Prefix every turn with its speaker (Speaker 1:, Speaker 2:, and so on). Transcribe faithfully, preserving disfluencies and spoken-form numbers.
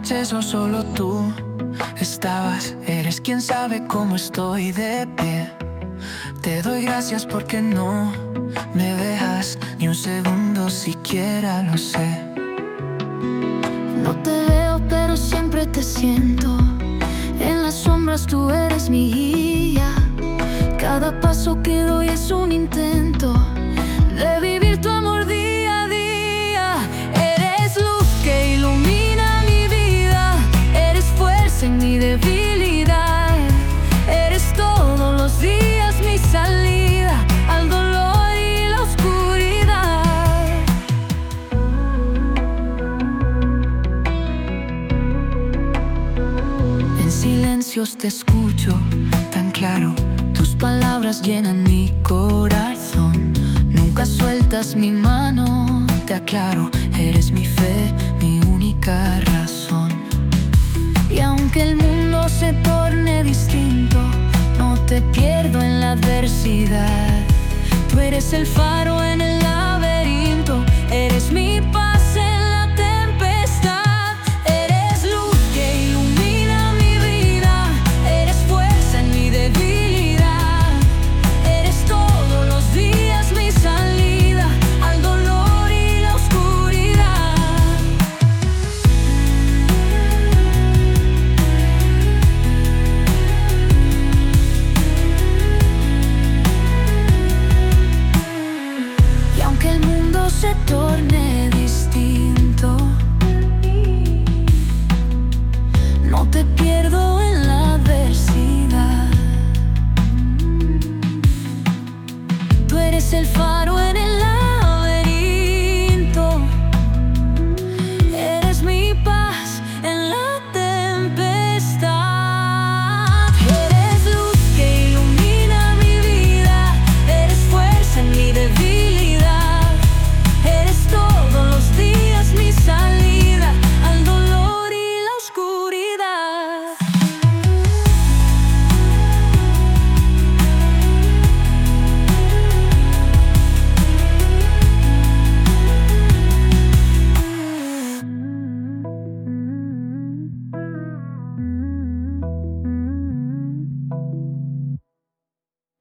Speaker 1: noches o solo tú estabas. Eres quien sabe cómo estoy de pie. Te doy gracias porque no me dejas ni un segundo siquiera, lo sé.
Speaker 2: No te veo pero siempre te siento. En las sombras tú eres mi guía. Cada paso que doy es un intento de vivir tu amor día a día. Eres luz que ilumina mi vida. Eres fuerza en mi debilidad. Eres todos los días mi salida al dolor y la oscuridad. En silencios te escucho tan claro. Tus palabras llenan mi corazón. Nunca sueltas mi mano, te aclaro. Eres mi fe, mi única razón. Y aunque el mundo se torne distinto, no te pierdo en la adversidad. Tú eres el faro en el